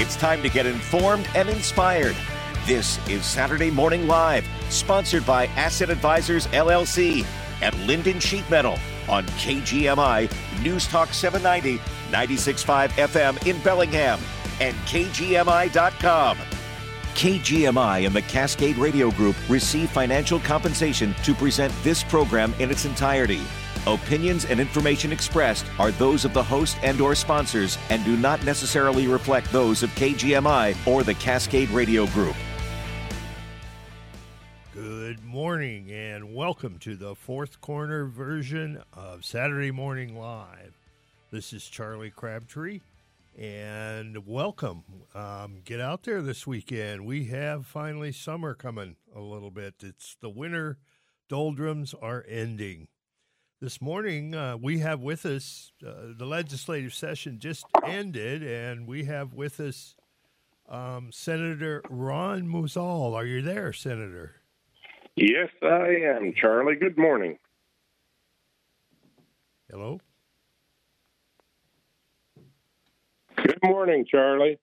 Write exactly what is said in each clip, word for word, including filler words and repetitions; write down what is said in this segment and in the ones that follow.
It's time to get informed and inspired. This is Saturday Morning Live, sponsored by Asset Advisors, L L C and Linden Sheet Metal on K G M I, News Talk seven ninety, ninety-six point five F M in Bellingham and K G M I dot com. K G M I and the Cascade Radio Group receive financial compensation to present this program in its entirety. Opinions and information expressed are those of the host and or sponsors and do not necessarily reflect those of K G M I or the Cascade Radio Group. Good morning and welcome to the fourth corner version of Saturday Morning Live. This is Charlie Crabtree and welcome. Um, get out there this weekend. We have finally summer coming a little bit. It's the winter doldrums are ending. This morning, uh, we have with us, uh, the legislative session just ended, and we have with us um, Senator Ron Muzal. Are you there, Senator? Yes, I am, Charlie. Good morning. Hello? Good morning, Charlie.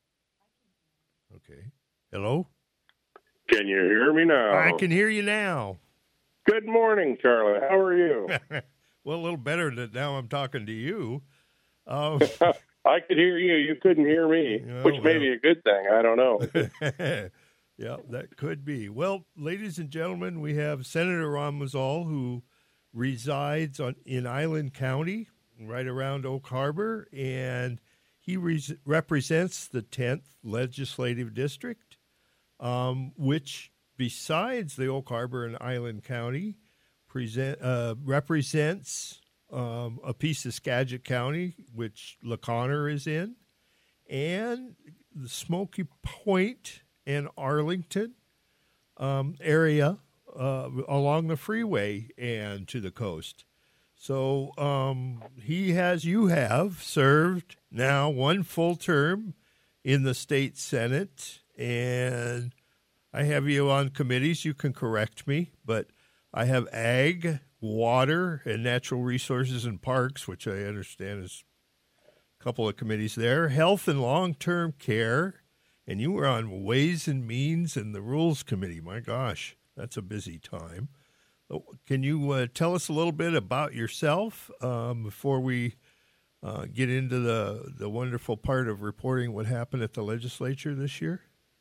Okay. Hello? Can you hear me now? I can hear you now. Good morning, Charlie. How are you? Well, a little better that now I'm talking to you. Uh, I could hear you. You couldn't hear me, oh, which may well. be a good thing. I don't know. Yeah, that could be. Well, ladies and gentlemen, we have Senator Ron Muzal, who resides on, in Island County, right around Oak Harbor, and he re- represents the tenth Legislative District, um, which besides the Oak Harbor and Island County, present, uh, represents um, a piece of Skagit County, which LaConner is in, and the Smoky Point and Arlington um, area uh, along the freeway and to the coast. So um, he has, you have served now one full term in the state Senate, and I have you on committees. You can correct me, but I have Ag, Water, and Natural Resources and Parks, which I understand is a couple of committees there. Health and Long-Term Care, and you were on Ways and Means and the Rules Committee. My gosh, that's a busy time. Can you uh, tell us a little bit about yourself um, before we uh, get into the, the wonderful part of reporting what happened at the legislature this year?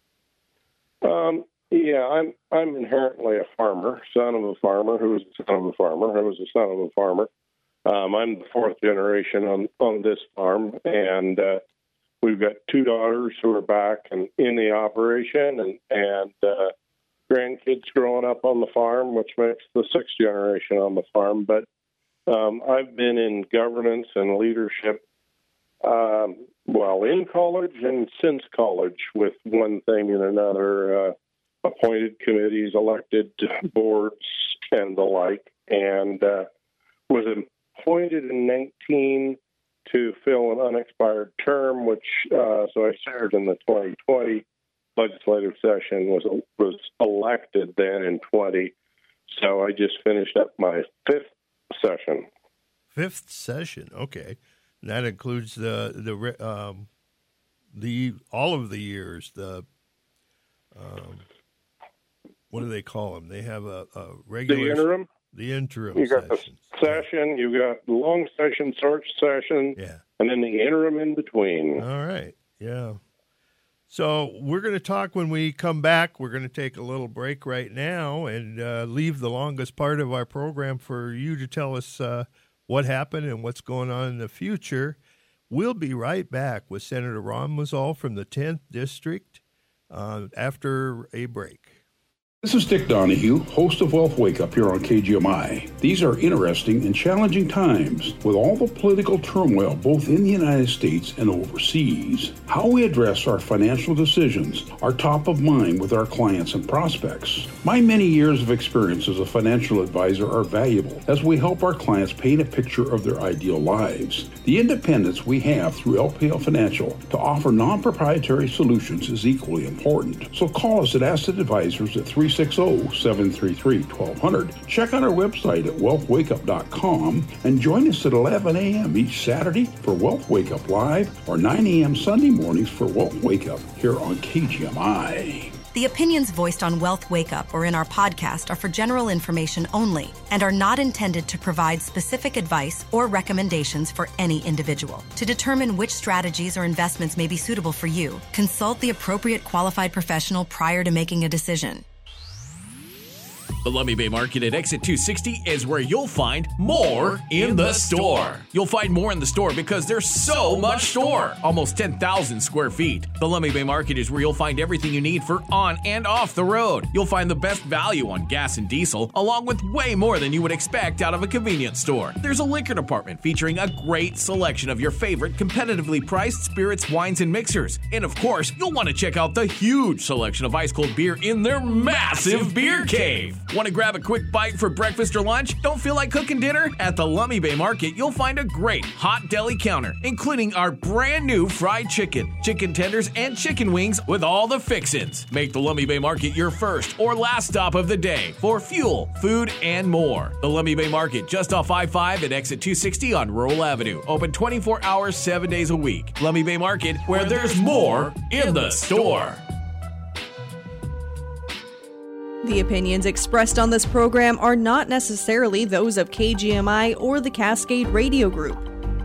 Um, yeah, I'm I'm inherently a farmer, son of a farmer who was the son of a farmer who was the son of a farmer. Um, I'm the fourth generation on, on this farm, and uh, we've got two daughters who are back and in the operation, and, and uh, grandkids growing up on the farm, which makes the sixth generation on the farm. But um, I've been in governance and leadership Um, well, in college and since college, with one thing and another, uh, appointed committees, elected boards, and the like, and uh, was appointed in nineteen to fill an unexpired term, which, uh, so I served in the twenty twenty legislative session, was was elected then in twenty, so I just finished up my fifth session. Fifth session, okay. And that includes the the um, the all of the years. The um, what do they call them? They have a, a regular the interim. The interim. You got sessions. the session. You got the long session, short session, yeah, and then the interim in between. All right, yeah. So we're going to talk when we come back. We're going to take a little break right now and uh, leave the longest part of our program for you to tell us. Uh, what happened and what's going on in the future. We'll be right back with Senator Ron Muzal from the tenth District uh, after a break. This is Dick Donahue, host of Wealth Wake Up here on K G M I. These are interesting and challenging times with all the political turmoil both in the United States and overseas. How we address our financial decisions are top of mind with our clients and prospects. My many years of experience as a financial advisor are valuable as we help our clients paint a picture of their ideal lives. The independence we have through L P L Financial to offer non-proprietary solutions is equally important. So call us at Asset Advisors at three three six zero, seven three three, one two zero zero. Check out our website at wealth wake up dot com and join us at eleven a.m. each Saturday for Wealth Wake Up Live or nine a.m. Sunday mornings for Wealth Wake Up here on K G M I. The opinions voiced on Wealth Wake Up or in our podcast are for general information only and are not intended to provide specific advice or recommendations for any individual. To determine which strategies or investments may be suitable for you, consult the appropriate qualified professional prior to making a decision. The Lummi Bay Market at Exit two sixty is where you'll find more in the store. You'll find more in the store because there's so much store. Almost ten thousand square feet. The Lummi Bay Market is where you'll find everything you need for on and off the road. You'll find the best value on gas and diesel, along with way more than you would expect out of a convenience store. There's a liquor department featuring a great selection of your favorite competitively priced spirits, wines, and mixers. And of course, you'll want to check out the huge selection of ice-cold beer in their massive beer cave. Want to grab a quick bite for breakfast or lunch? Don't feel like cooking dinner? At the Lummi Bay Market, you'll find a great hot deli counter, including our brand new fried chicken, chicken tenders, and chicken wings with all the fixins. Make the Lummi Bay Market your first or last stop of the day for fuel, food, and more. The Lummi Bay Market, just off I five at Exit two sixty on Rural Avenue. Open twenty-four hours, seven days a week. Lummi Bay Market, where there's more in the store. The opinions expressed on this program are not necessarily those of K G M I or the Cascade Radio Group.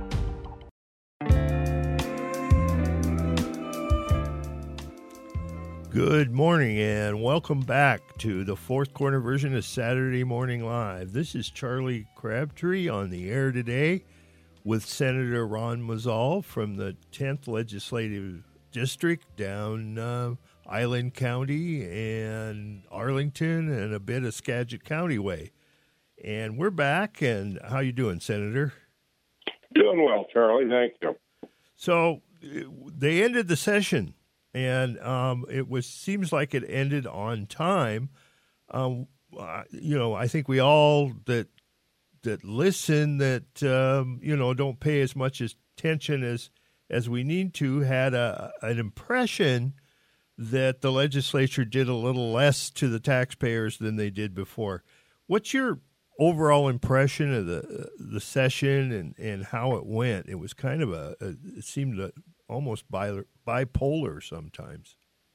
Good morning and welcome back to the fourth quarter version of Saturday Morning Live. This is Charlie Crabtree on the air today with Senator Ron Mazzol from the tenth Legislative District down uh, Island County and Arlington and a bit of Skagit County way. And we're back. And how you doing, Senator? Doing well, Charlie. Thank you. So they ended the session, and um, it was seems like it ended on time. Um, uh, you know, I think we all that that listen that um, you know don't pay as much attention as as we need to had a an impression that the legislature did a little less to the taxpayers than they did before. What's your overall impression of the the session and, and how it went? It was kind of a, a it seemed a, almost bi, bipolar sometimes.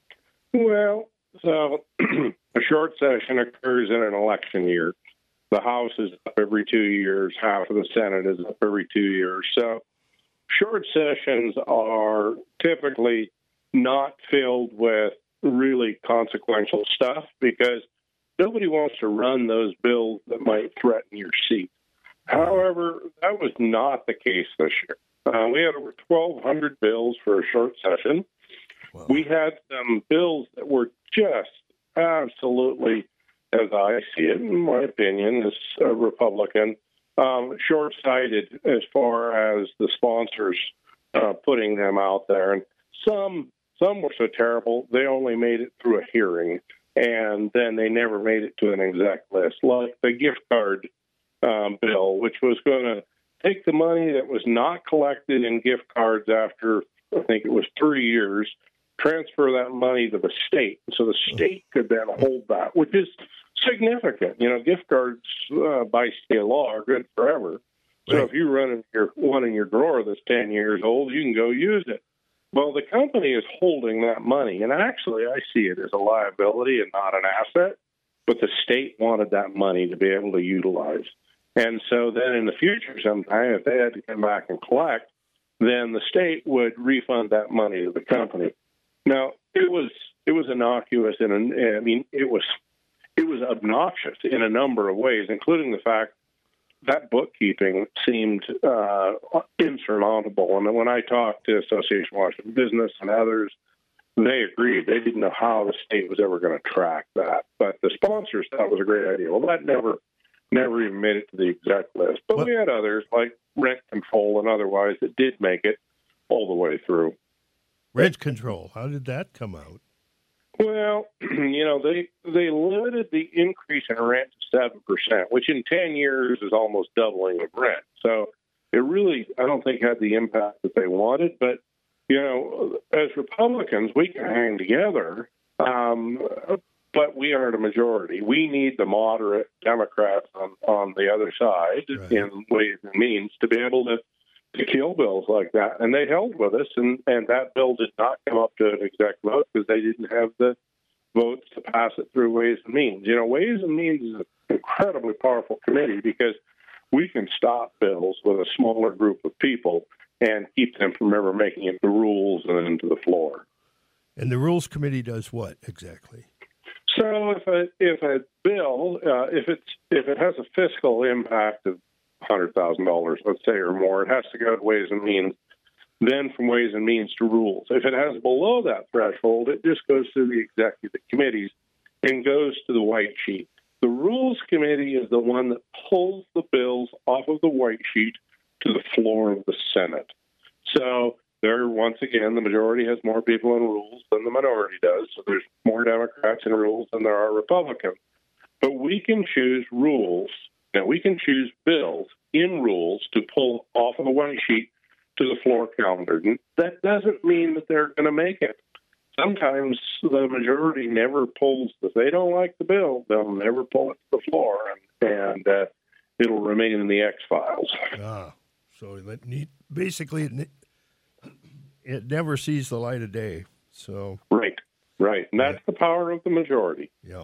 Well, so a short session occurs in an election year. The House is up every two years. Half of the Senate is up every two years. So short sessions are typically not filled with really consequential stuff because nobody wants to run those bills that might threaten your seat. However, that was not the case this year. Uh, we had over twelve hundred bills for a short session. Wow. We had some bills that were just absolutely, as I see it, in my opinion, as a Republican, um, short-sighted as far as the sponsors uh, putting them out there. And some some were so terrible, they only made it through a hearing, and then they never made it to an exec list, like the gift card um, bill, which was going to take the money that was not collected in gift cards after, I think it was three years, transfer that money to the state. So the state could then hold that, which is significant. You know, gift cards uh, by state law are good forever. So right. If you run your one in your drawer that's ten years old, you can go use it. Well, the company is holding that money, and actually I see it as a liability and not an asset, but the state wanted that money to be able to utilize. And so then in the future sometime, if they had to come back and collect, then the state would refund that money to the company. Now, it was it was innocuous, and I mean, it was it was obnoxious in a number of ways, including the fact that bookkeeping seemed uh, insurmountable. And when I talked to Association of Washington Business and others, they agreed. They didn't know how the state was ever going to track that. But the sponsors thought it was a great idea. Well, that never never even made it to the exec list. But what? We had others, like rent control and otherwise, that did make it all the way through. Rent control, how did that come out? Well, you know, they they limited the increase in rent to seven percent, which in ten years is almost doubling of rent. So it really, I don't think, had the impact that they wanted. But, you know, as Republicans, we can hang together. Um, but we aren't a majority. We need the moderate Democrats on, on the other side right. in Ways and Means to be able to, to kill bills like that. And they held with us, and, and that bill did not come up to an exec vote because they didn't have the votes to pass it through Ways and Means. You know, Ways and Means is an incredibly powerful committee because we can stop bills with a smaller group of people and keep them from ever making it the rules and into the floor. And the Rules Committee does what exactly? So if a if a bill uh, if it's if it has a fiscal impact of one hundred thousand dollars, let's say, or more, it has to go to Ways and Means. Then from Ways and Means to Rules. If it has below that threshold, it just goes to the executive committees and goes to the white sheet. The Rules Committee is the one that pulls the bills off of the white sheet to the floor of the Senate. So there, once again, the majority has more people in Rules than the minority does. So there's more Democrats in Rules than there are Republicans. But we can choose rules, and we can choose bills in Rules to pull off of the white sheet to the floor calendar. That doesn't mean that they're going to make it. Sometimes the majority never pulls. If they don't like the bill, they'll never pull it to the floor, and, and uh, it'll remain in the X files. Ah, so that need, basically it, it never sees the light of day. So right, right, and that's yeah. the power of the majority. Yeah.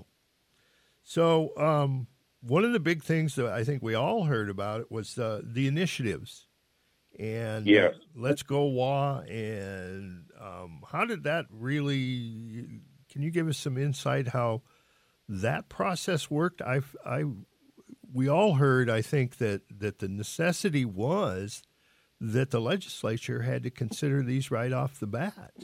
So um, one of the big things that I think we all heard about it was the the initiatives. And yes. uh, Let's Go W A, and um, how did that really? Can you give us some insight how that process worked? I, I, we all heard, I think, that that the necessity was that the legislature had to consider these right off the bat.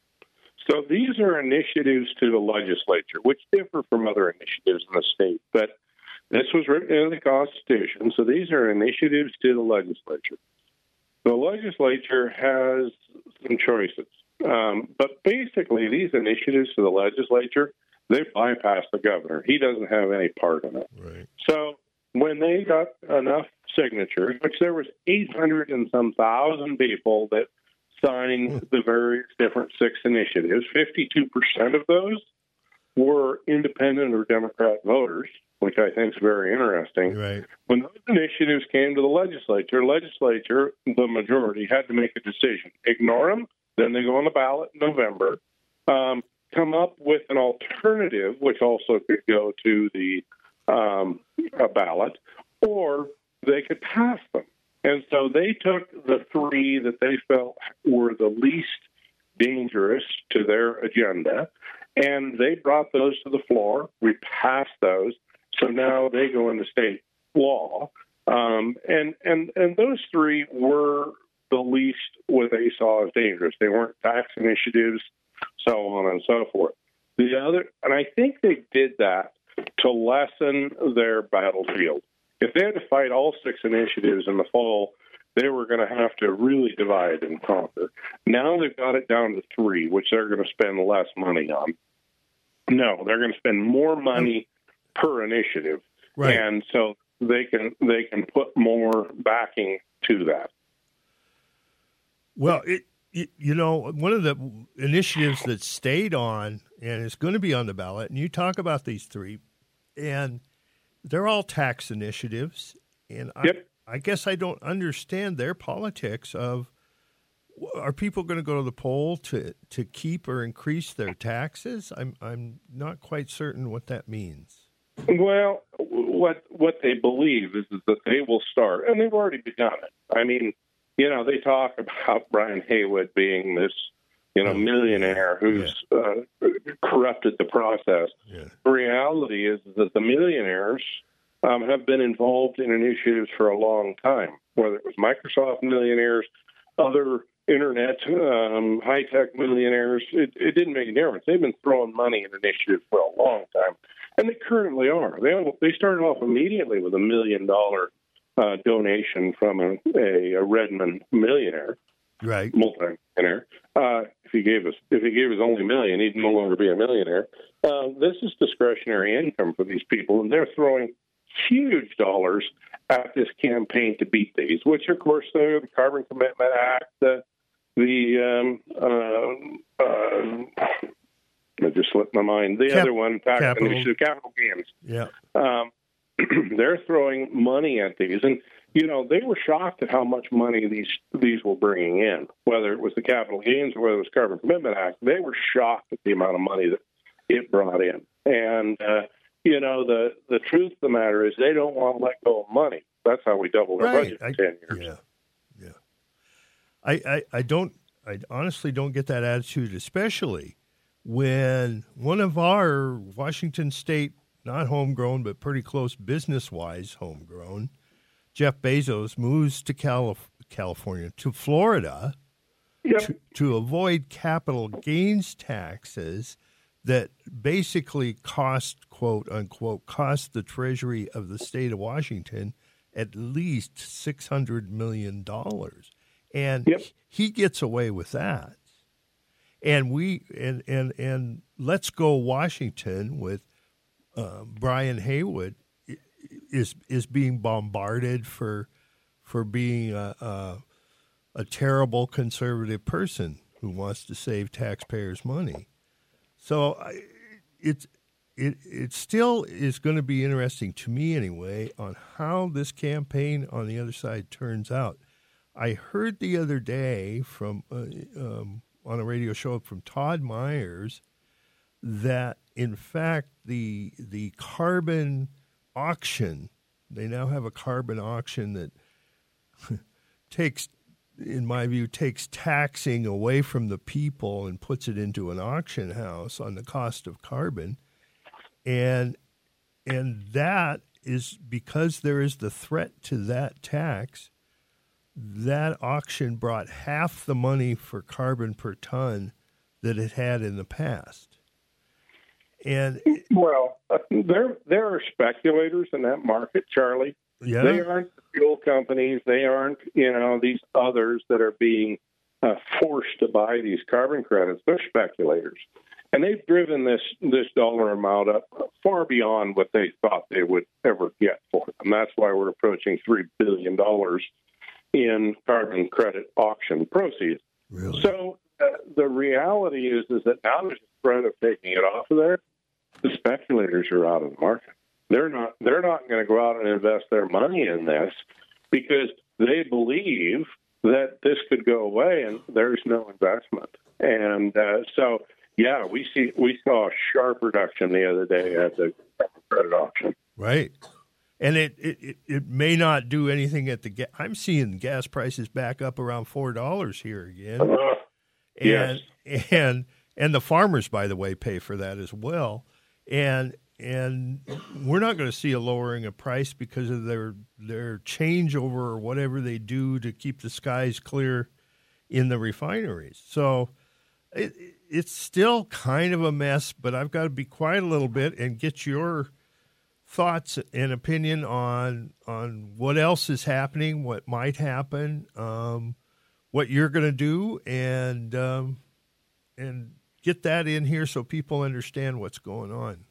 So these are initiatives to the legislature, which differ from other initiatives in the state, but this was written in the Constitution. So these are initiatives to the legislature. The legislature has some choices, um, but basically these initiatives to the legislature, they bypass the governor. He doesn't have any part in it. Right. So when they got enough signatures, which there was eight hundred and some thousand people that signed the various different six initiatives, fifty-two percent of those were independent or Democrat voters, which I think is very interesting. Right. When those initiatives came to the legislature, legislature, the majority, had to make a decision. Ignore them, then they go on the ballot in November. Um, come up with an alternative, which also could go to the um, a ballot, or they could pass them. And so they took the three that they felt were the least dangerous to their agenda, and they brought those to the floor. We passed those. So now they go into state law. Um, and, and, and those three were the least what they saw as dangerous. They weren't tax initiatives, so on and so forth. The other, and I think they did that to lessen their battlefield. If they had to fight all six initiatives in the fall, they were going to have to really divide and conquer. Now they've got it down to three, which they're going to spend less money on. No, they're going to spend more money per initiative, right. And so they can they can put more backing to that. Well, it, it you know, one of the initiatives that stayed on and is going to be on the ballot, and you talk about these three, and they're all tax initiatives, and yep. I, I guess I don't understand their politics of, are people going to go to the poll to, to keep or increase their taxes? I'm I'm not quite certain what that means. Well, what what they believe is, is that they will start, and they've already begun it. I mean, you know, they talk about Brian Haywood being this, you know, millionaire who's yeah. uh, corrupted the process. Yeah. The reality is that the millionaires um, have been involved in initiatives for a long time, whether it was Microsoft millionaires, other internet, um, high-tech millionaires. It, it didn't make a difference. They've been throwing money in initiatives for a long time, and they currently are. They they started off immediately with a million-dollar uh, donation from a, a, a Redmond millionaire, right, multi-millionaire. Uh, if he gave us if he gave us only a million, he'd no longer be a millionaire. Uh, this is discretionary income for these people, and they're throwing huge dollars at this campaign to beat these, which, of course, the, the Carbon Commitment Act, the the um, uh, uh, I just slipped my mind. The Cap- other one, tax capital. initiative, capital gains. Yeah. Um, they're throwing money at these, and you know they were shocked at how much money these these were bringing in. Whether it was the capital gains or whether it was Carbon Commitment Act, they were shocked at the amount of money that it brought in. And uh, you know the the truth of the matter is they don't want to let go of money. That's how we doubled our Right. budget in I, ten years. Yeah, yeah. I, I I don't I honestly don't get that attitude, especially when one of our Washington State, not homegrown, but pretty close business-wise homegrown, Jeff Bezos moves to Calif- California, to Florida, Yep. to, to avoid capital gains taxes that basically cost, quote, unquote, cost the Treasury of the state of Washington at least six hundred million dollars. And Yep. he gets away with that. And we and, and, and Let's Go Washington with uh, Brian Haywood is is being bombarded for for being a, a a terrible conservative person who wants to save taxpayers' money. So I, it's it it still is going to be interesting to me anyway on how this campaign on the other side turns out. I heard the other day from uh, um, on a radio show from Todd Myers that in fact the the carbon auction, they now have a carbon auction that takes, in my view, takes taxing away from the people and puts it into an auction house on the cost of carbon. And and that is because there is the threat to that tax. That auction brought half the money for carbon per ton that it had in the past. And Well, uh, there there are speculators in that market, Charlie. yeah, They aren't the fuel companies. They aren't, you know, these others that are being uh, forced to buy these carbon credits. They're speculators. And they've driven this, this dollar amount up far beyond what they thought they would ever get for it. And that's why we're approaching three billion dollars in carbon credit auction proceeds. really. So uh, the reality is, is that now there's a threat of taking it off of there. The speculators are out of the market. They're not. They're not going to go out and invest their money in this because they believe that this could go away, and there's no investment. And uh, so, yeah, we see we saw a sharp reduction the other day at the credit auction. Right. And it, it, it, it may not do anything at the gas. I'm seeing gas prices back up around four dollars here again. Uh, and, yes. and and the farmers, by the way, pay for that as well. And and we're not going to see a lowering of price because of their their changeover or whatever they do to keep the skies clear in the refineries. So it, it's still kind of a mess, but I've got to be quiet a little bit and get your thoughts and opinion on on what else is happening, what might happen, um, what you're going to do, and um, and get that in here so people understand what's going on.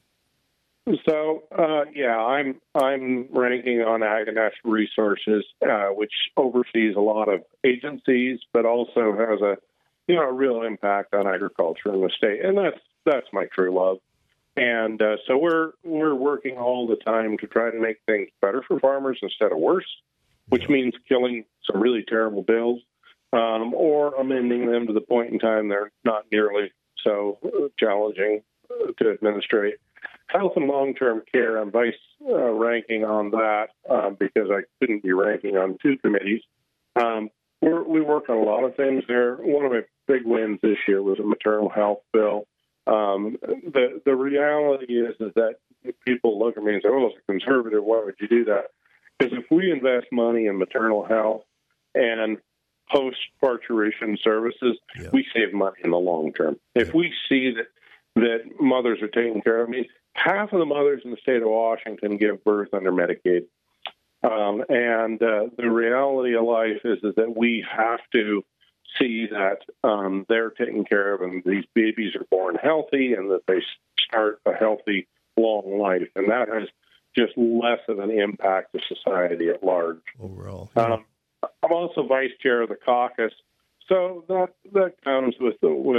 So, uh, yeah, I'm I'm ranking on Ag and National Resources, uh, which oversees a lot of agencies, but also has a you know a real impact on agriculture in the state, and that's that's my true love. And uh, so we're we're working all the time to try to make things better for farmers instead of worse, which means killing some really terrible bills um, or amending them to the point in time they're not nearly so challenging to administrate. Health and long-term care, I'm vice uh, ranking on that um, because I couldn't be ranking on two committees. Um, we're, we work on a lot of things there. One of my big wins this year was a maternal health bill. Um, the the reality is is that people look at me and say, "Oh, as a conservative, why would you do that?" Because if we invest money in maternal health and post-parturition services, yeah. we save money in the long term. If yeah. we see that that mothers are taken care of, I mean, half of the mothers in the state of Washington give birth under Medicaid, um, and uh, the reality of life is is that we have to see that um, they're taken care of and these babies are born healthy and that they start a healthy, long life. And that has just less of an impact to society at large. Overall. Yeah. Um, I'm also vice chair of the caucus. So that that comes with with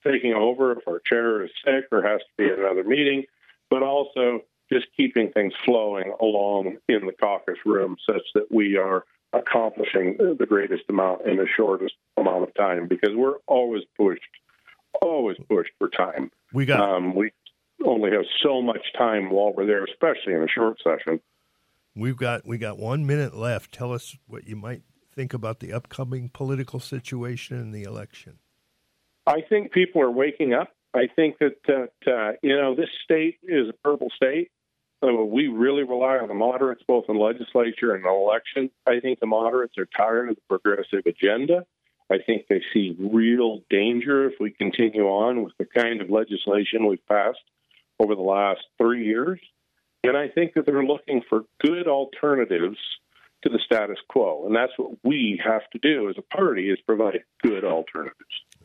taking over if our chair is sick or has to be at another meeting, but also just keeping things flowing along in the caucus room such that we are accomplishing the greatest amount in the shortest amount of time, because we're always pushed, always pushed for time. We got um, we only have so much time while we're there, especially in a short session. We've got we got one minute left. Tell us what you might think about the upcoming political situation in the election. I think people are waking up. I think that, uh, uh, you know, this state is a purple state. So we really rely on the moderates, both in legislature and election. I think the moderates are tired of the progressive agenda. I think they see real danger if we continue on with the kind of legislation we've passed over the last three years. And I think that they're looking for good alternatives to the status quo. And that's what we have to do as a party, is provide good alternatives.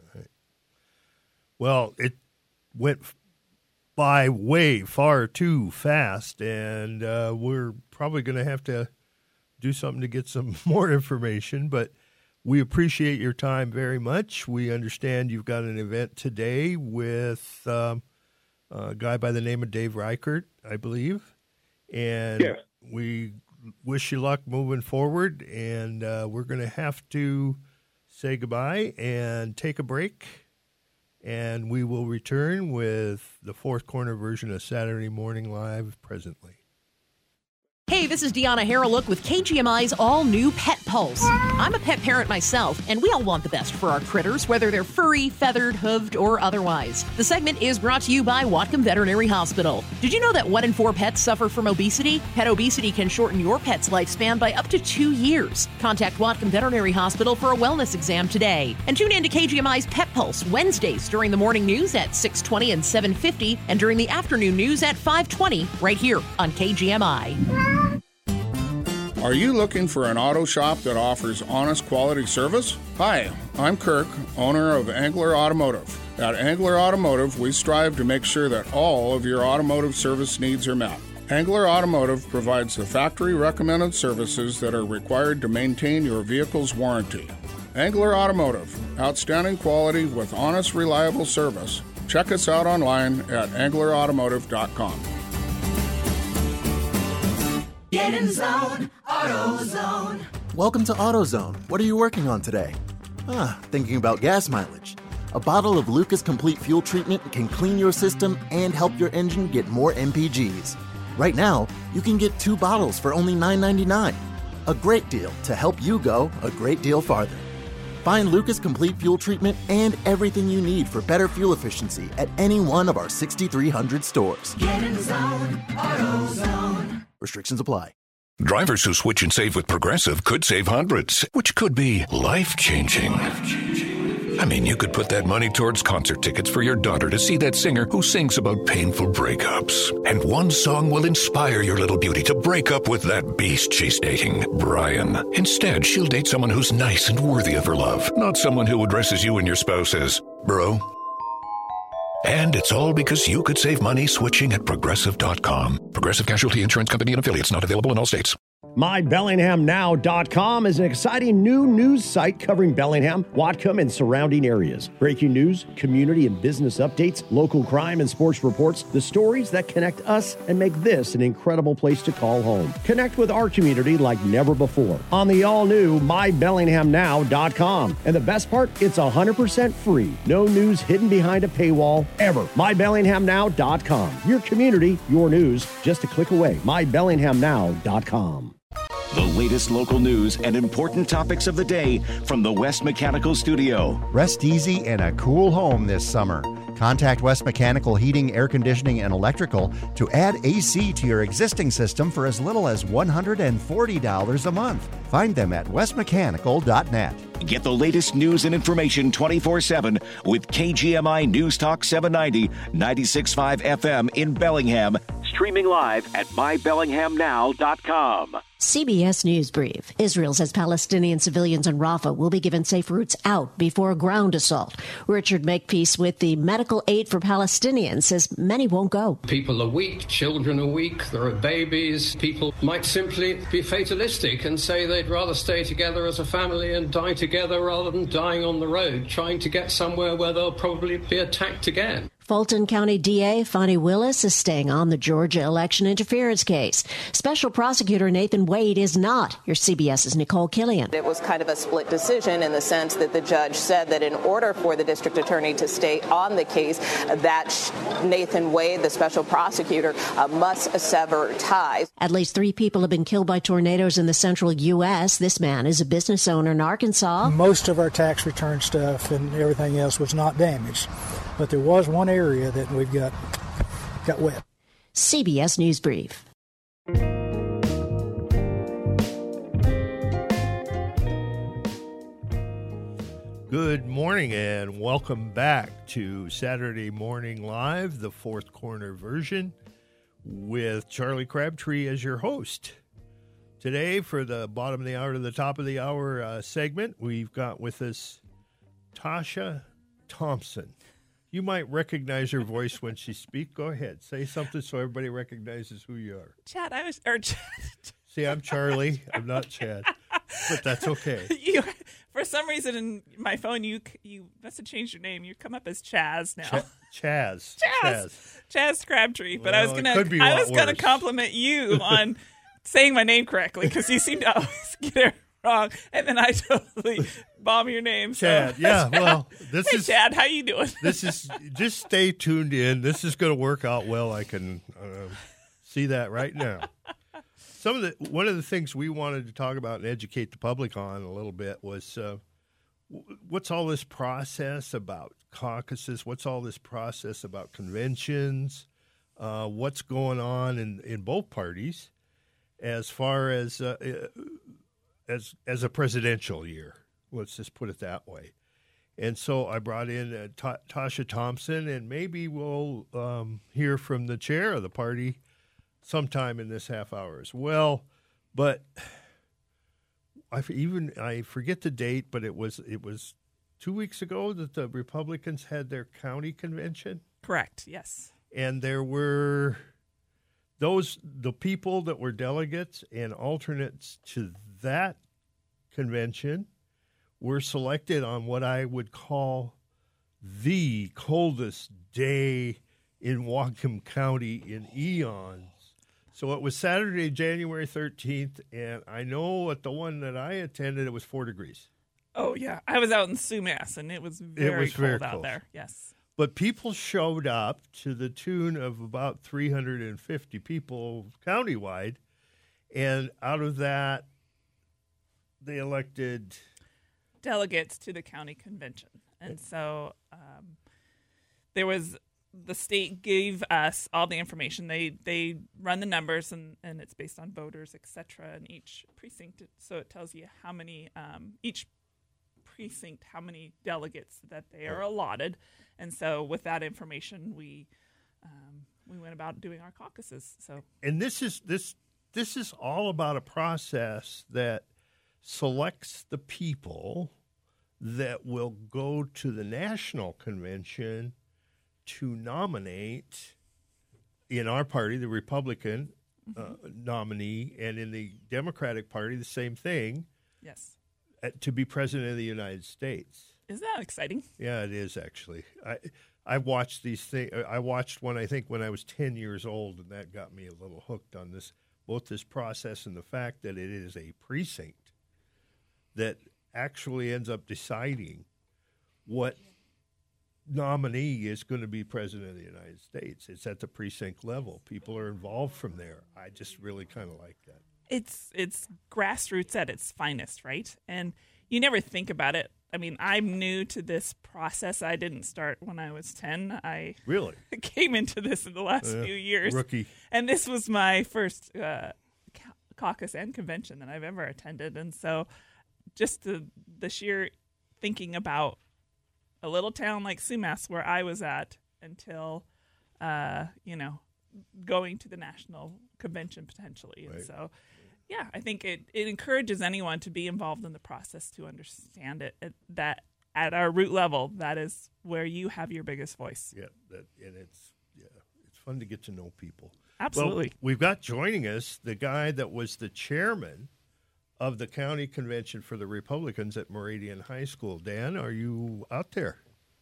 Well, it went by way far too fast, and uh, we're probably going to have to do something to get some more information, but we appreciate your time very much. We understand you've got an event today with um, a guy by the name of Dave Reichert, I believe, and yes. we wish you luck moving forward, and uh, we're going to have to say goodbye and take a break. And we will return with the Fourth Corner version of Saturday Morning Live presently. Hey, this is Deanna Harreluk with K G M I's all-new Pet Pulse. I'm a pet parent myself, and we all want the best for our critters, whether they're furry, feathered, hooved, or otherwise. The segment is brought to you by Whatcom Veterinary Hospital. Did you know that one in four pets suffer from obesity? Pet obesity can shorten your pet's lifespan by up to two years. Contact Whatcom Veterinary Hospital for a wellness exam today. And tune in to K G M I's Pet Pulse Wednesdays during the morning news at six twenty and seven fifty, and during the afternoon news at five twenty, right here on K G M I. Are you looking for an auto shop that offers honest quality service? Hi, I'm Kirk, owner of Angler Automotive. At Angler Automotive, we strive to make sure that all of your automotive service needs are met. Angler Automotive provides the factory-recommended services that are required to maintain your vehicle's warranty. Angler Automotive, outstanding quality with honest, reliable service. Check us out online at angler automotive dot com. Get in zone, AutoZone. Welcome to AutoZone. What are you working on today? Ah, thinking about gas mileage. A bottle of Lucas Complete Fuel Treatment can clean your system and help your engine get more M P Gs. Right now, you can get two bottles for only nine ninety-nine. A great deal to help you go a great deal farther. Find Lucas Complete Fuel Treatment and everything you need for better fuel efficiency at any one of our sixty-three hundred stores. Get in zone, AutoZone. Restrictions apply. Drivers who switch and save with Progressive could save hundreds, which could be life-changing. I mean, you could put that money towards concert tickets for your daughter to see that singer who sings about painful breakups. And one song will inspire your little beauty to break up with that beast she's dating, Brian. Instead, she'll date someone who's nice and worthy of her love, not someone who addresses you and your spouse as bro. And it's all because you could save money switching at Progressive dot com. Progressive Casualty Insurance Company and affiliates, not available in all states. my bellingham now dot com is an exciting new news site covering Bellingham, Whatcom, and surrounding areas. Breaking news, community and business updates, local crime and sports reports, the stories that connect us and make this an incredible place to call home. Connect with our community like never before on the all-new my bellingham now dot com. And the best part, it's one hundred percent free. No news hidden behind a paywall, ever. my bellingham now dot com. Your community, your news, just a click away. my bellingham now dot com. The latest local news and important topics of the day from the West Mechanical Studio. Rest easy in a cool home this summer. Contact West Mechanical Heating, Air Conditioning, and Electrical to add A C to your existing system for as little as one hundred forty dollars a month. Find them at west mechanical dot net. Get the latest news and information twenty-four seven with K G M I News Talk seven ninety, ninety-six point five F M in Bellingham, streaming live at my bellingham now dot com. C B S News Brief. Israel says Palestinian civilians in Rafah will be given safe routes out before a ground assault. Richard Makepeace with the Medical Aid for Palestinians says many won't go. People are weak, children are weak, there are babies. People might simply be fatalistic and say they'd rather stay together as a family and die together rather than dying on the road, trying to get somewhere where they'll probably be attacked again. Fulton County D A Fonnie Willis is staying on the Georgia election interference case. Special Prosecutor Nathan Wade is not. Here's CBS's Nicole Killian. It was kind of a split decision in the sense that the judge said that in order for the district attorney to stay on the case, that Nathan Wade, the special prosecutor, uh, must sever ties. At least three people have been killed by tornadoes in the central U S. This man is a business owner in Arkansas. Most of our tax return stuff and everything else was not damaged, but there was one area that we've got got wet. C B S News Brief. Good morning and welcome back to Saturday Morning Live, the Fourth Corner version, with Charlie Crabtree as your host. Today, for the bottom of the hour to the top of the hour uh, segment, we've got with us Tasha Thompson. You might recognize her voice when she speaks. Go ahead. Say something so everybody recognizes who you are. Chad, I was... or Chad. See, I'm Charlie. I'm not Chad. But that's okay. You, for some reason in my phone, you you must have changed your name. You come up as Chaz now. Ch- Chaz. Chaz. Chaz. Chaz Crabtree. But well, I was gonna I was gonna compliment you on saying my name correctly because you seem to always get it wrong, and then I totally bomb your name. So. Chad. Yeah. Well, this hey, is Chad. How you doing? This is just stay tuned in. This is going to work out well. I can uh, see that right now. Some of the one of the things we wanted to talk about and educate the public on a little bit was uh, what's all this process about caucuses? What's all this process about conventions? Uh, what's going on in, in both parties as far as uh, as as a presidential year? Let's just put it that way. And so I brought in uh, Ta- Tasha Thompson, and maybe we'll um, hear from the chair of the party sometime in this half hour as well. But I even I forget the date, but it was it was two weeks ago that the Republicans had their county convention. Correct. Yes. And there were those the people that were delegates and alternates to that convention were selected on what I would call the coldest day in Whatcom County in eons. So it was Saturday, January thirteenth, and I know at the one that I attended, it was four degrees. Oh, yeah. I was out in Sumas, and it was very it was cold very out cold. there. Yes. But people showed up to the tune of about three hundred fifty people countywide, and out of that, they elected delegates to the county convention. And so um, there was... the state gave us all the information. They they run the numbers, and, and it's based on voters, et cetera, in each precinct. So it tells you how many, um, each precinct, how many delegates that they are allotted. And so with that information, we um, we went about doing our caucuses. So and this is this this is all about a process that selects the people that will go to the national convention to nominate, in our party, the Republican mm-hmm. uh, nominee, and in the Democratic Party, the same thing. Yes. Uh, to be president of the United States. Isn't that exciting? Yeah, it is actually. I I watched these things. I watched one I think when I was ten years old, and that got me a little hooked on this. Both this process and the fact that it is a precinct that actually ends up deciding what nominee is going to be president of the United States. It's at the precinct level. People are involved from there. I just really kind of like that. It's it's grassroots at its finest, right? And you never think about it. I mean, I'm new to this process. I didn't start when I was ten. I really came into this in the last uh, few years. Rookie. And this was my first uh, caucus and convention that I've ever attended. And so just the, the sheer thinking about a little town like Sumas, where I was at until, uh, you know, going to the national convention potentially. And Right. so, yeah, I think it, it encourages anyone to be involved in the process to understand it, it that at our root level, that is where you have your biggest voice. Yeah, that, and it's yeah, it's fun to get to know people. Absolutely. Well, we've got joining us the guy that was the chairman of the county convention for the Republicans at Meridian High School. Dan, are you out there?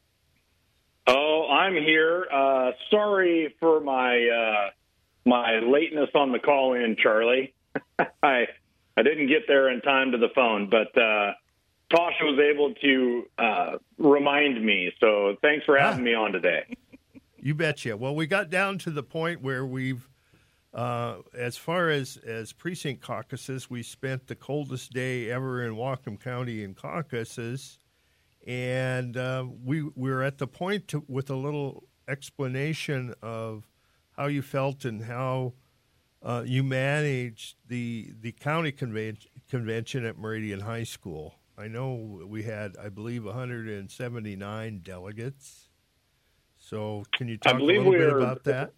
Oh, I'm here. Uh, sorry for my uh, my lateness on the call in, Charlie. I I didn't get there in time to the phone, but uh, Tasha was able to uh, remind me. So thanks for having ah. me on today. You betcha. Well, we got down to the point where we've, uh, as far as, as precinct caucuses, we spent the coldest day ever in Whatcom County in caucuses. And uh, we, we're at the point to, with a little explanation of how you felt and how uh, you managed the the county conven- convention at Meridian High School. I know we had, I believe, one hundred seventy-nine delegates. So can you talk a little we bit were, about that?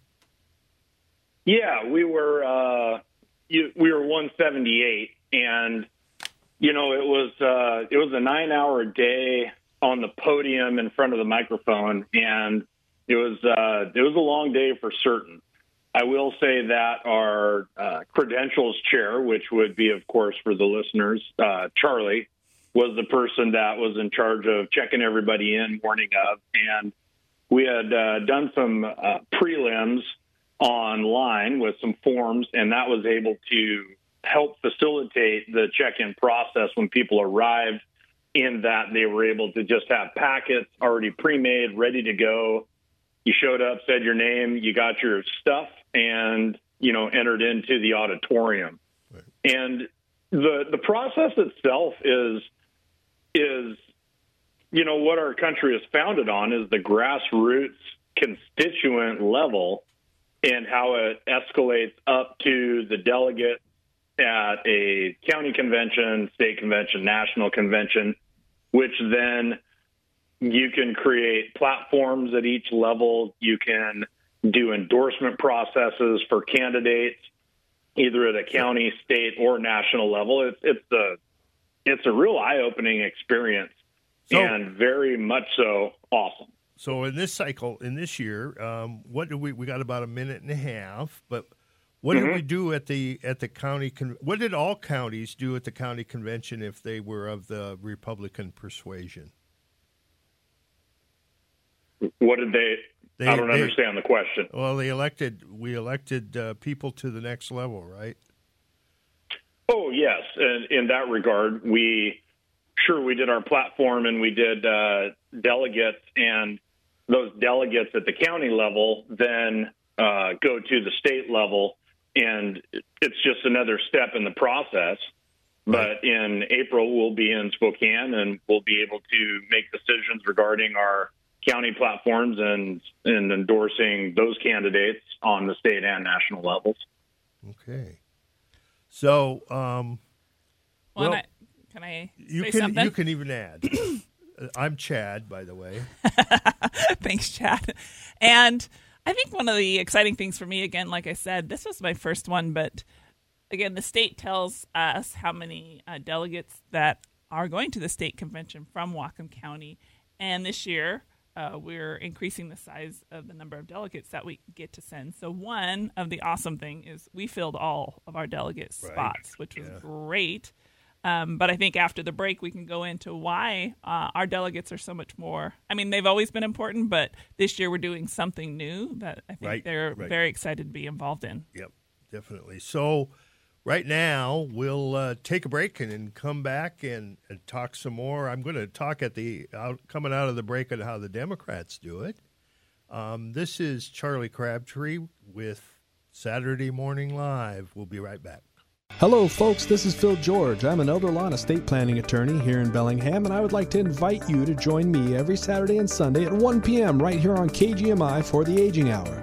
Yeah, we were uh, you, we were one seventy-eight, and you know it was uh, it was a nine-hour day on the podium in front of the microphone, and it was uh, it was a long day for certain. I will say that our uh, credentials chair, which would be, of course, for the listeners, uh, Charlie, was the person that was in charge of checking everybody in morning of, and we had uh, done some uh, prelims online with some forms, and that was able to help facilitate the check-in process when people arrived, in that they were able to just have packets already pre-made, ready to go. You showed up, said your name, you got your stuff, and, you know, entered into the auditorium. Right. And the the process itself is is you know, what our country is founded on is the grassroots constituent level, and how it escalates up to the delegate at a county convention, state convention, national convention, which then you can create platforms at each level. You can do endorsement processes for candidates, either at a county, state, or national level. It's it's a it's a real eye-opening experience, so, and very much so awesome. So in this cycle, in this year, um, what do we we got about a minute and a half, but what mm-hmm. did we do at the at the county? Con- what did all counties do at the county convention if they were of the Republican persuasion? What did they? they I don't they, understand the question. Well, they elected we elected uh, people to the next level, right? Oh yes, and in that regard, we sure we did our platform, and we did uh, delegates, and those delegates at the county level then uh, go to the state level, and it's just another step in the process. Right. But in April, we'll be in Spokane, and we'll be able to make decisions regarding our county platforms and, and endorsing those candidates on the state and national levels. Okay. So, um, well, well I, can I you say can, something? You can even add. I'm Chad, by the way. Thanks, Chad. And I think one of the exciting things for me, again, like I said, this was my first one, but again, the state tells us how many uh, delegates that are going to the state convention from Whatcom County. And this year, uh, we're increasing the size of the number of delegates that we get to send. So one of the awesome thing is we filled all of our delegate Right. spots, which was Yeah. great. Um, but I think after the break, we can go into why uh, our delegates are so much more. I mean, they've always been important, but this year we're doing something new that I think Right, they're right. very excited to be involved in. Yep, definitely. So right now we'll uh, take a break and then come back and, and talk some more. I'm going to talk at the out, coming out of the break on how the Democrats do it. Um, this is Charlie Crabtree with Saturday Morning Live. We'll be right back. Hello, folks. This is Phil George. I'm an elder law and estate planning attorney here in Bellingham, and I would like to invite you to join me every Saturday and Sunday at one p.m. right here on K G M I for the Aging Hour.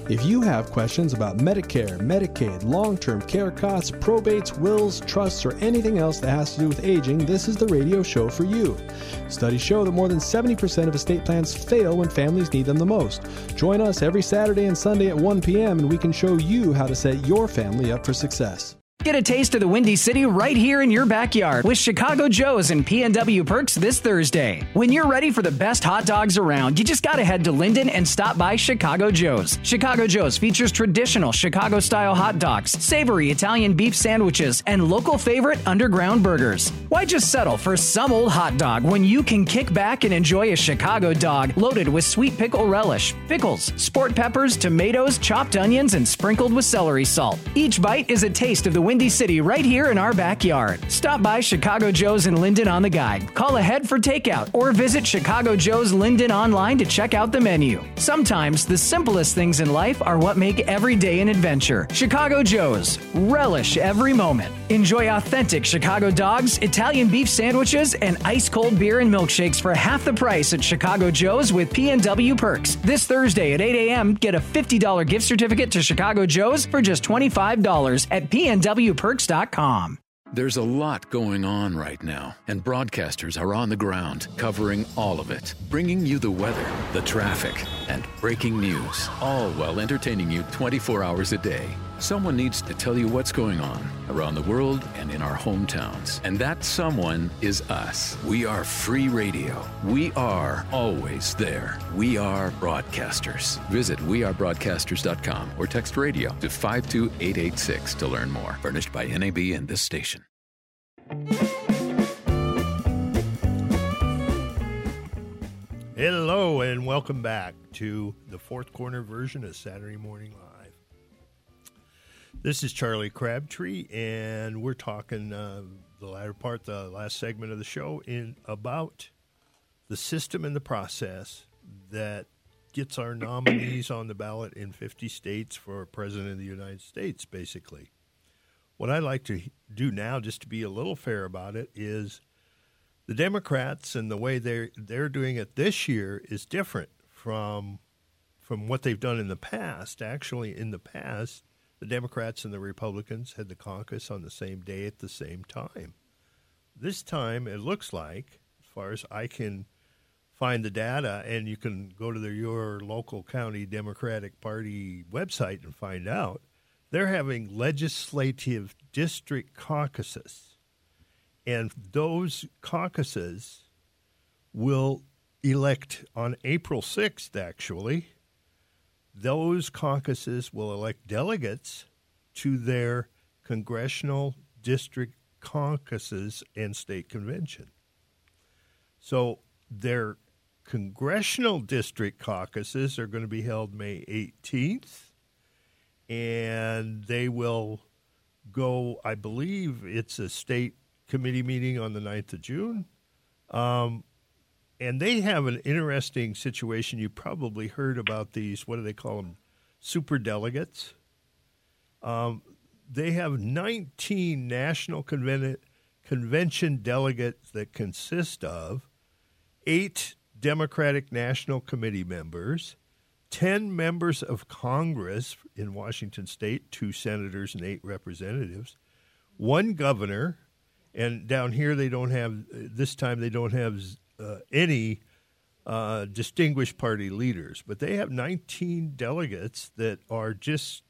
If you have questions about Medicare, Medicaid, long-term care costs, probates, wills, trusts, or anything else that has to do with aging, this is the radio show for you. Studies show that more than seventy percent of estate plans fail when families need them the most. Join us every Saturday and Sunday at one p.m. and we can show you how to set your family up for success. Get a taste of the Windy City right here in your backyard with Chicago Joe's and P N W Perks this Thursday. When you're ready for the best hot dogs around, you just gotta head to Linden and stop by Chicago Joe's. Chicago Joe's features traditional Chicago-style hot dogs, savory Italian beef sandwiches, and local favorite underground burgers. Why just settle for some old hot dog when you can kick back and enjoy a Chicago dog loaded with sweet pickle relish, pickles, sport peppers, tomatoes, chopped onions, and sprinkled with celery salt. Each bite is a taste of the Windy City right here in our backyard. Stop by Chicago Joe's in Linden on the Guide. Call ahead for takeout or visit Chicago Joe's Linden online to check out the menu. Sometimes the simplest things in life are what make every day an adventure. Chicago Joe's. Relish every moment. Enjoy authentic Chicago dogs, Italian beef sandwiches, and ice-cold beer and milkshakes for half the price at Chicago Joe's with P N W Perks. This Thursday at eight a.m., get a fifty dollars gift certificate to Chicago Joe's for just twenty-five dollars at P N W perks dot com. There's a lot going on right now, and broadcasters are on the ground covering all of it, bringing you the weather, the traffic, and breaking news, all while entertaining you twenty-four hours a day. Someone needs to tell you what's going on around the world and in our hometowns. And that someone is us. We are free radio. We are always there. We are broadcasters. Visit we are broadcasters dot com or text radio to five two eight eight six to learn more. Furnished by N A B and this station. Hello and welcome back to the Fourth Corner version of Saturday Morning Live. This is Charlie Crabtree, and we're talking uh, the latter part, the last segment of the show, in about the system and the process that gets our nominees on the ballot in fifty states for President of the United States, basically. What I like to do now, just to be a little fair about it, is the Democrats and the way they're, they're doing it this year is different from from what they've done in the past. Actually, in the past, the Democrats and the Republicans had the caucus on the same day at the same time. This time, it looks like, as far as I can find the data, and you can go to the, your local county Democratic Party website and find out, they're having legislative district caucuses. And those caucuses will elect on April sixth, actually. Those caucuses will elect delegates to their congressional district caucuses and state convention. So their congressional district caucuses are going to be held May eighteenth, and they will go, I believe it's a state committee meeting on the ninth of June. Um, And they have an interesting situation. You probably heard about these, what do they call them, superdelegates. Um, they have nineteen national conven- convention delegates that consist of eight Democratic National Committee members, ten members of Congress in Washington State, two senators and eight representatives, one governor, and down here they don't have, this time they don't have Uh, any uh, distinguished party leaders, but they have nineteen delegates that are just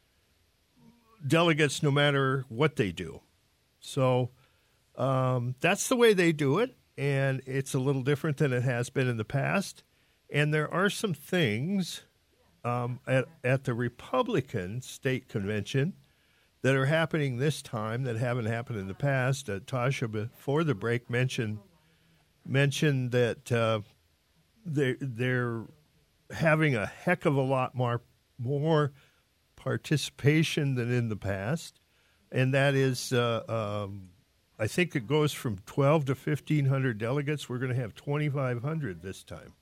delegates no matter what they do. So um, that's the way they do it, and it's a little different than it has been in the past. And there are some things um, at, at the Republican state convention that are happening this time that haven't happened in the past. Uh, Tasha, before the break, mentioned mentioned that uh, they, they're having a heck of a lot more more participation than in the past, and that is, uh, um, I think it goes from twelve to fifteen hundred delegates. We're going to have twenty-five hundred this time.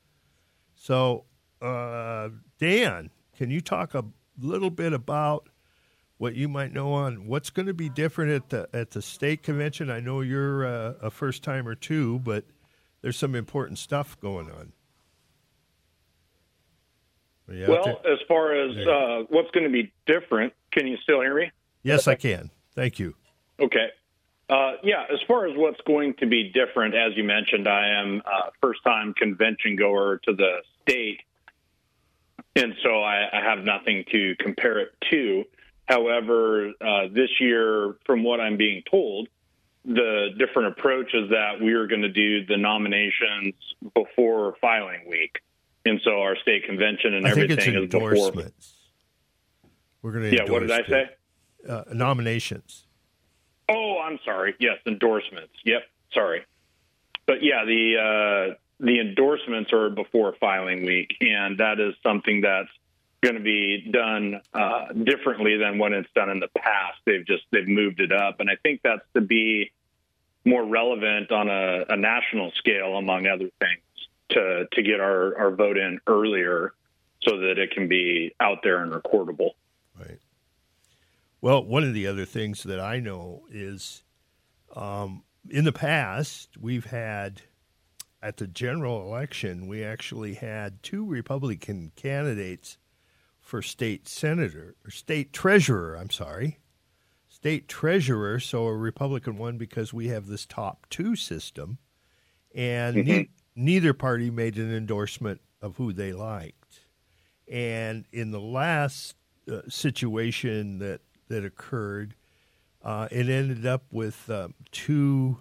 So, uh, Dan, can you talk a little bit about what you might know on what's going to be different at the at the state convention? I know you're uh, a first timer too, but there's some important stuff going on. Well, as far as uh, what's going to be different, can you still hear me? Yes, I can. Thank you. Okay. Uh, yeah, as far as what's going to be different, as you mentioned, I am a first-time convention goer to the state, and so I, I have nothing to compare it to. However, uh, this year, from what I'm being told, the different approach is that we are going to do the nominations before filing week. And so our state convention and I think everything it's is before. endorsements. We're going to Yeah, what did I say? Uh, nominations. Oh, I'm sorry. Yes, endorsements. Yep, sorry. But yeah, the uh, the endorsements are before filing week, and that is something that's going to be done uh, differently than when it's done in the past. They've just they've moved it up, and I think that's to be more relevant on a, a national scale, among other things, to to get our, our vote in earlier so that it can be out there and recordable. Right. Well, one of the other things that I know is um, in the past, we've had, at the general election, we actually had two Republican candidates for state senator, or state treasurer, I'm sorry, state treasurer, so a Republican won because we have this top two system, and mm-hmm. ne- neither party made an endorsement of who they liked. And in the last uh, situation that that occurred, uh, it ended up with um, two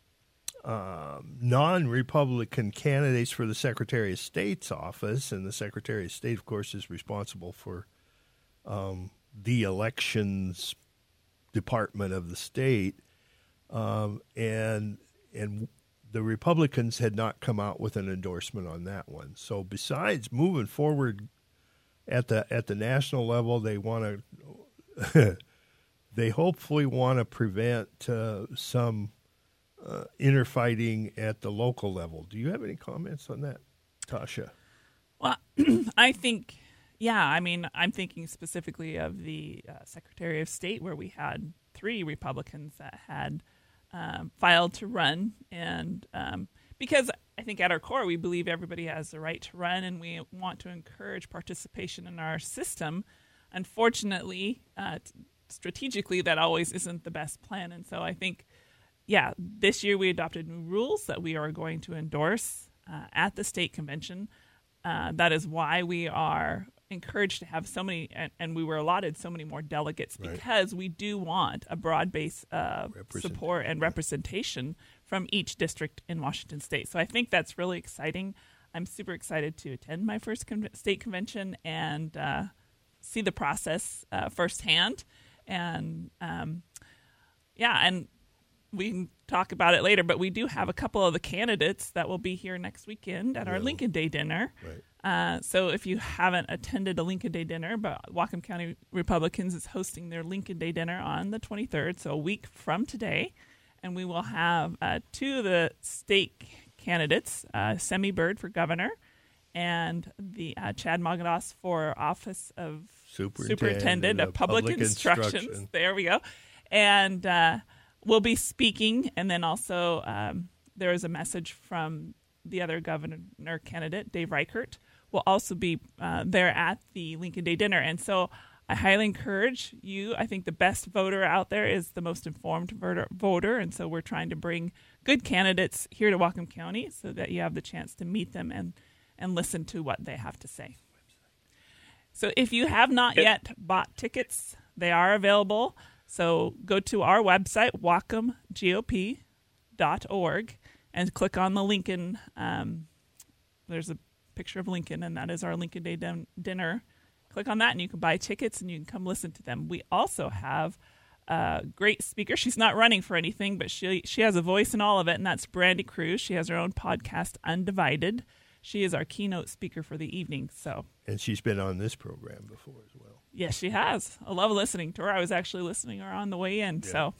um, non-Republican candidates for the Secretary of State's office, and the Secretary of State, of course, is responsible for um, the elections department of the state, um, and and the Republicans had not come out with an endorsement on that one. So besides moving forward at the at the national level, they want to. They hopefully want to prevent uh, some uh, interfighting at the local level. Do you have any comments on that, Tasha? Well, I think, yeah, I mean, I'm thinking specifically of the uh, Secretary of State, where we had three Republicans that had um, filed to run. And um, because I think at our core, we believe everybody has the right to run, and we want to encourage participation in our system. Unfortunately, uh, t- strategically, that always isn't the best plan. And so I think, yeah, this year we adopted new rules that we are going to endorse uh, at the state convention. Uh, that is why we are encouraged to have so many, and, and we were allotted so many more delegates, because right. we do want a broad base of support and representation from each district in Washington State. So I think that's really exciting. I'm super excited to attend my first con- state convention and uh, see the process uh, firsthand. And um, yeah, and we can talk about it later, but we do have a couple of the candidates that will be here next weekend at our yeah. Lincoln Day dinner. Right. Uh, so if you haven't attended a Lincoln Day dinner, but Whatcom County Republicans is hosting their Lincoln Day dinner on the twenty-third, so a week from today. And we will have uh, two of the state candidates, uh, Semi Bird for governor, and the uh, Chad Magadas for Office of Superintendent, Superintendent of, of Public, Public Instructions. Instruction. There we go. And uh, we'll be speaking, and then also um, there is a message from the other governor candidate, Dave Reichert, will also be uh, there at the Lincoln Day dinner. And so I highly encourage you. I think the best voter out there is the most informed voter, voter. And so we're trying to bring good candidates here to Whatcom County so that you have the chance to meet them and and listen to what they have to say. So if you have not yet bought tickets, they are available. So go to our website, whatcom G O P dot org, and click on the Lincoln. Um, there's a picture of Lincoln, and that is our Lincoln Day din- dinner. Click on that, and you can buy tickets, and you can come listen to them. We also have a great speaker. She's not running for anything, but she she has a voice in all of it, and that's Brandy Cruz. She has her own podcast, Undivided. She is our keynote speaker for the evening. So, and she's been on this program before as well. Yes, she has. I love listening to her. I was actually listening to her on the way in. Yeah. So,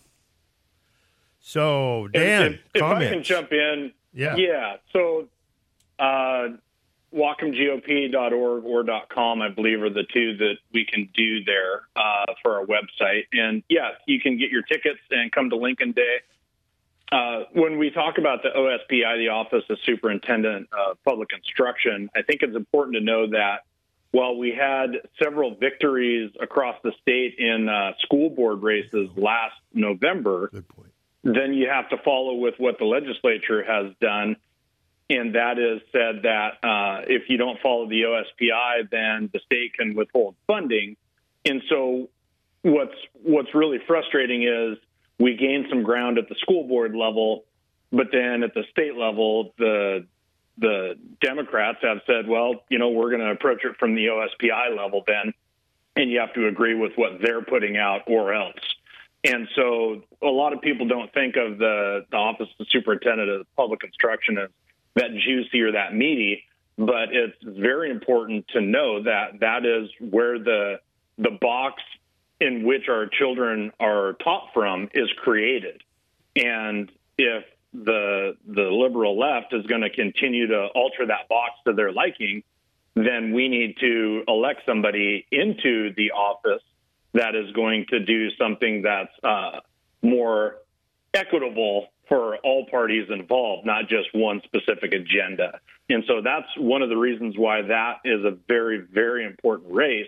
so Dan, if, if, if I can jump in, yeah, yeah. So, uh, whatcom G O P dot org or .com, I believe, are the two that we can do there uh, for our website. And yeah, you can get your tickets and come to Lincoln Day. Uh, when we talk about the O S P I, the Office of Superintendent of Public Instruction, I think it's important to know that while we had several victories across the state in uh, school board races last November, then you have to follow with what the legislature has done. And that is said that uh, if you don't follow the O S P I, then the state can withhold funding. And so what's what's really frustrating is we gained some ground at the school board level, but then at the state level, the the Democrats have said, well, you know, we're going to approach it from the O S P I level then, and you have to agree with what they're putting out or else. And so a lot of people don't think of the, the Office of the Superintendent of Public Instruction as that juicy or that meaty, but it's very important to know that that is where the the box in which our children are taught from is created. And if the the liberal left is going to continue to alter that box to their liking, then we need to elect somebody into the office that is going to do something that's uh, more equitable for all parties involved, not just one specific agenda. And so that's one of the reasons why that is a very, very important race,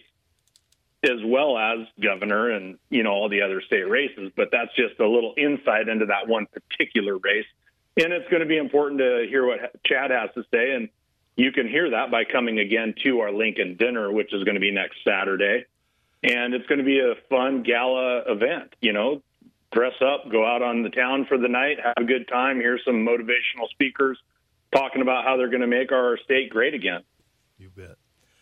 as well as governor and, you know, all the other state races. But that's just a little insight into that one particular race. And it's going to be important to hear what Chad has to say. And you can hear that by coming again to our Lincoln dinner, which is going to be next Saturday. And it's going to be a fun gala event, you know, dress up, go out on the town for the night, have a good time, hear some motivational speakers talking about how they're going to make our state great again. You bet.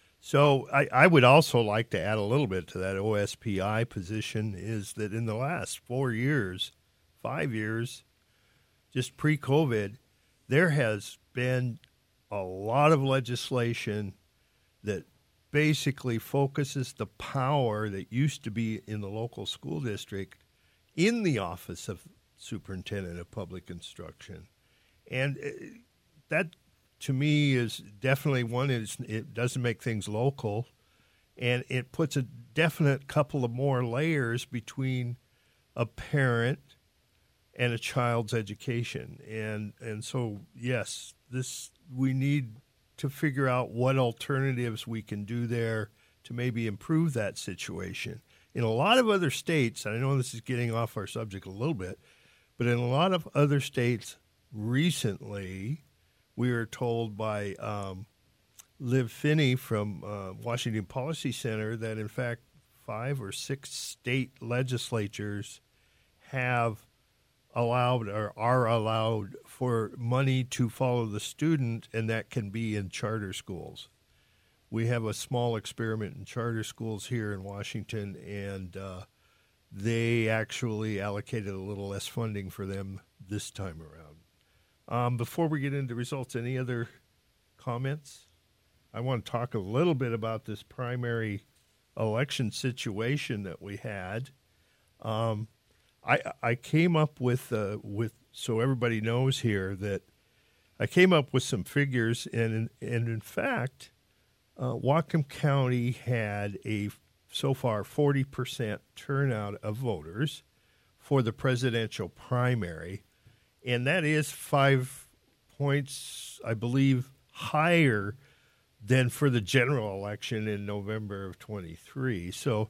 So I, I would also like to add a little bit to that O S P I position is that in the last four years, five years, just pre-COVID, there has been a lot of legislation that basically focuses the power that used to be in the local school district in the Office of Superintendent of Public Instruction. And that, to me, is definitely one, is it doesn't make things local, and it puts a definite couple of more layers between a parent and a child's education. And and so, yes, this we need to figure out what alternatives we can do there to maybe improve that situation. In a lot of other states, and I know this is getting off our subject a little bit, but in a lot of other states recently, we were told by um, Liv Finney from uh, Washington Policy Center that, in fact, five or six state legislatures have allowed or are allowed for money to follow the student, and that can be in charter schools. We have a small experiment in charter schools here in Washington, and uh, they actually allocated a little less funding for them this time around. Um, before we get into results, any other comments? I want to talk a little bit about this primary election situation that we had. Um, I I came up with uh, with so everybody knows here that I came up with some figures, and and in fact, uh, Whatcom County had a so far forty percent turnout of voters for the presidential primary, and that is five points, I believe, higher than for the general election in November of twenty-three. So.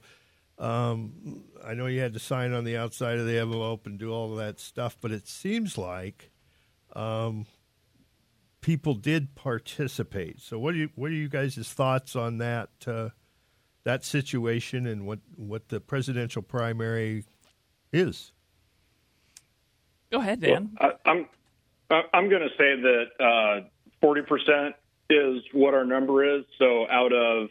Um, I know you had to sign on the outside of the envelope and do all of that stuff, but it seems like um, people did participate. So, what are you what are you guys' thoughts on that uh, that situation and what what the presidential primary is? Go ahead, Dan. Well, I, I'm I'm going to say that uh, forty percent is what our number is. So, out of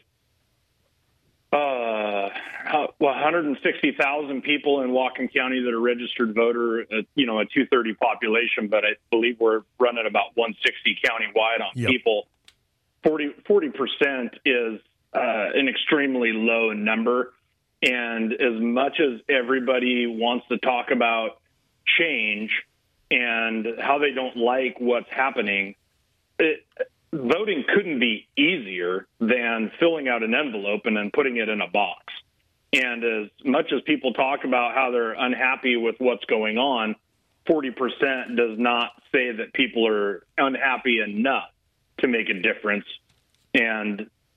Uh, well, one hundred sixty thousand people in Whatcom County that are registered voter, uh, you know, a two thirty population, but I believe we're running about one sixty countywide on yep. people. forty percent is uh, an extremely low number. And as much as everybody wants to talk about change and how they don't like what's happening, it, voting couldn't be easier than filling out an envelope and then putting it in a box. And as much as people talk about how they're unhappy with what's going on, forty percent does not say that people are unhappy enough to make a difference. And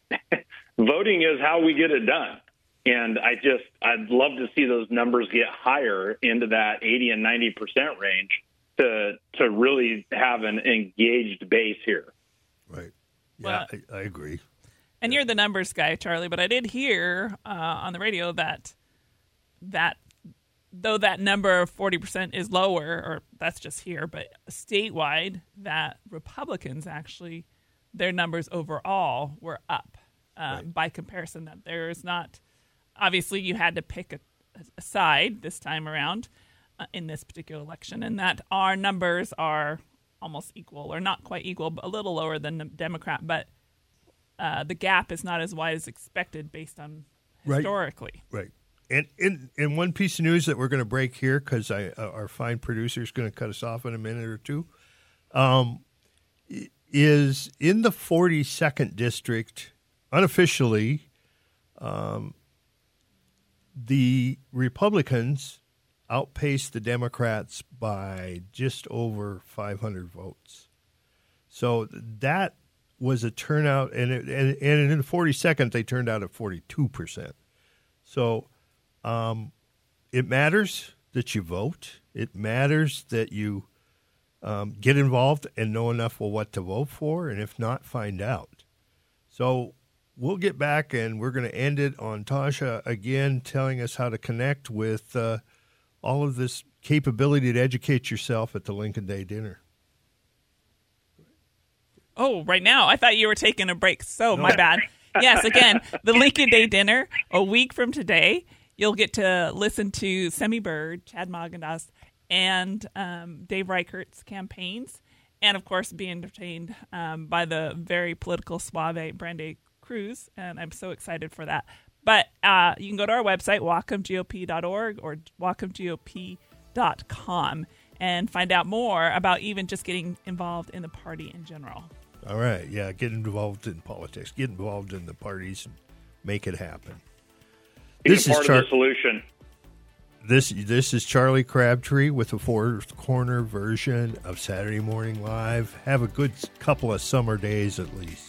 voting is how we get it done. And I just, I'd love to see those numbers get higher into that eighty and ninety percent range to to really have an engaged base here. Right. Yeah, Well- I, I agree. And you're the numbers guy, Charlie, but I did hear uh, on the radio that that though that number of forty percent is lower, or that's just here, but statewide, that Republicans actually, their numbers overall were up uh, right. by comparison. That there is not, obviously you had to pick a, a side this time around uh, in this particular election, and that our numbers are almost equal, or not quite equal, but a little lower than the Democrat, but Uh, the gap is not as wide as expected based on historically. Right. right. And in in one piece of news that we're going to break here, because I uh, our fine producer is going to cut us off in a minute or two, um, is in the forty-second district, unofficially, um, the Republicans outpaced the Democrats by just over five hundred votes. So that was a turnout, and, it, and and in the forty-second, they turned out at forty-two percent. So um, it matters that you vote. It matters that you um, get involved and know enough of what to vote for, and if not, find out. So we'll get back, and we're going to end it on Tasha again telling us how to connect with uh, all of this capability to educate yourself at the Lincoln Day dinner. Oh, right now. I thought you were taking a break. So, no. My bad. Yes, again, the Lincoln Day dinner, a week from today. You'll get to listen to Semi Bird, Chad Magendas, and um, Dave Reichert's campaigns, and, of course, be entertained um, by the very political suave Brande Cruz, and I'm so excited for that. But uh, you can go to our website, whatcom G O P dot org or whatcom G O P dot com, and find out more about even just getting involved in the party in general. All right, yeah, get involved in politics, get involved in the parties, and make it happen. Be this a part is Char- of the solution. This this is Charlie Crabtree with the Four Corner version of Saturday Morning Live. Have a good couple of summer days at least.